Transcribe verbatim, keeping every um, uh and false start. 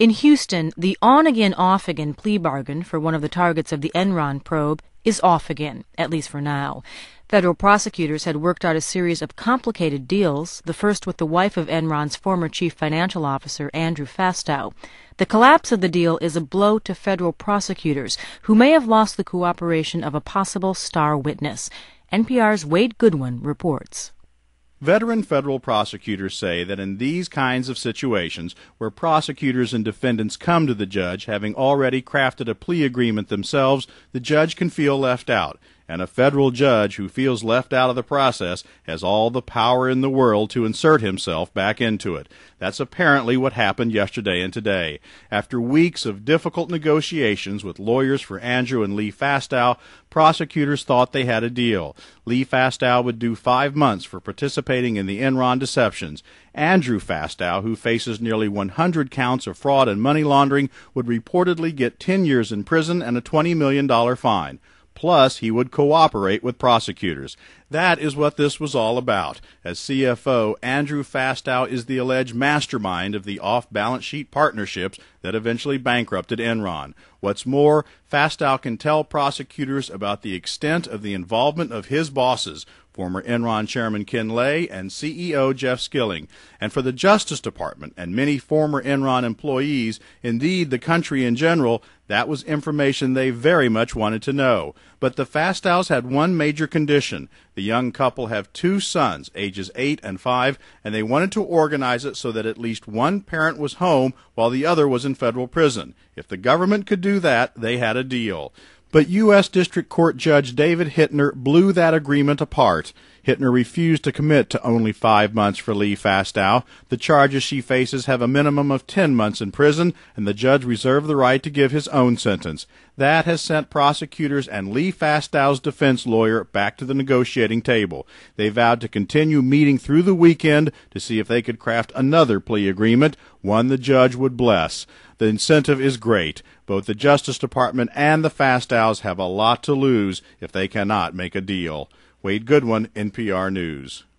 In Houston, the on-again, off-again plea bargain for one of the targets of the Enron probe is off again, at least for now. Federal prosecutors had worked out a series of complicated deals, the first with the wife of Enron's former chief financial officer, Andrew Fastow. The collapse of the deal is a blow to federal prosecutors, who may have lost the cooperation of a possible star witness. N P R's Wade Goodwin reports. Veteran federal prosecutors say that in these kinds of situations, where prosecutors and defendants come to the judge having already crafted a plea agreement themselves, the judge can feel left out. And a federal judge who feels left out of the process has all the power in the world to insert himself back into it. That's apparently what happened yesterday and today. After weeks of difficult negotiations with lawyers for Andrew and Lee Fastow, prosecutors thought they had a deal. Lee Fastow would do five months for participating in the Enron deceptions. Andrew Fastow, who faces nearly one hundred counts of fraud and money laundering, would reportedly get ten years in prison and a twenty million dollars fine. Plus, he would cooperate with prosecutors. That is what this was all about. As C F O, Andrew Fastow is the alleged mastermind of the off-balance sheet partnerships that eventually bankrupted Enron. What's more, Fastow can tell prosecutors about the extent of the involvement of his bosses, former Enron Chairman Ken Lay and C E O Jeff Skilling. And for the Justice Department and many former Enron employees, indeed the country in general, that was information they very much wanted to know. But the Fastows had one major condition. The young couple have two sons, ages eight and five, and they wanted to organize it so that at least one parent was home while the other was in federal prison. If the government could do that, they had a deal. But U S District Court Judge David Hittner blew that agreement apart. Hittner refused to commit to only five months for Lee Fastow. The charges she faces have a minimum of ten months in prison, and the judge reserved the right to give his own sentence. That has sent prosecutors and Lee Fastow's defense lawyer back to the negotiating table. They vowed to continue meeting through the weekend to see if they could craft another plea agreement, one the judge would bless. The incentive is great. Both the Justice Department and the Fastows have a lot to lose if they cannot make a deal. Wade Goodwin, N P R News.